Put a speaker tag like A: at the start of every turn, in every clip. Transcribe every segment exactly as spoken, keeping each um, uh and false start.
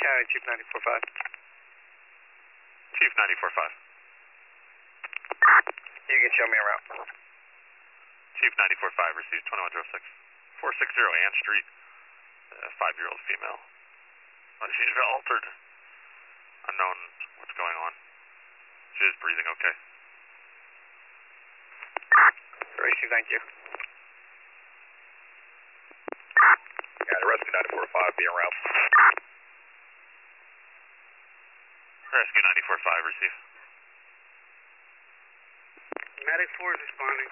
A: County Chief ninety-four five.
B: Chief ninety-four five.
A: You can show me around.
B: Chief ninety-four five, received twenty-one oh six. four sixty Ann Street, uh, five-year-old female. Uh, she's been altered. Unknown what's going on. She is breathing okay.
A: Receive, thank you.
C: Yeah, rescue ninety-four five, be around.
B: Rescue ninety-four five, receive.
A: Medic four is responding.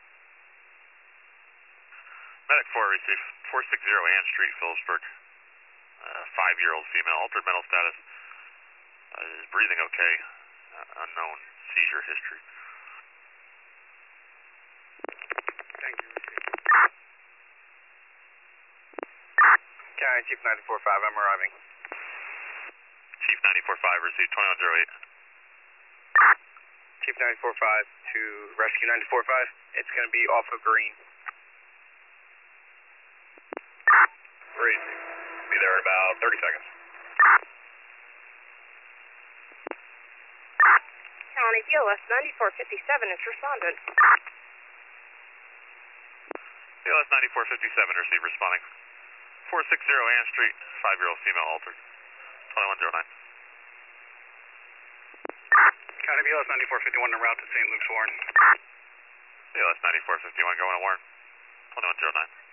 B: Medic four, receive. four sixty Ann Street, Phillipsburg. Uh, five-year-old female, altered mental status. Uh, is breathing okay. Uh, unknown seizure history.
A: Thank you, receive. County Chief ninety-four five, I'm arriving.
B: Chief ninety-four five, received twenty-one oh eight.
A: Chief ninety-four five to Rescue ninety-four five. It's going to be off of Green.
C: Great. Be there in about thirty seconds.
D: County B L S ninety-four fifty-seven is respondent.
B: B L S ninety-four fifty-seven, receive, responding. four sixty Ann Street, five-year-old female, altered. twenty-one oh nine.
A: County B L S ninety-four fifty-one en route to Saint Luke's Warren.
B: B L S ninety-four fifty-one going to Warren. twenty-one oh nine.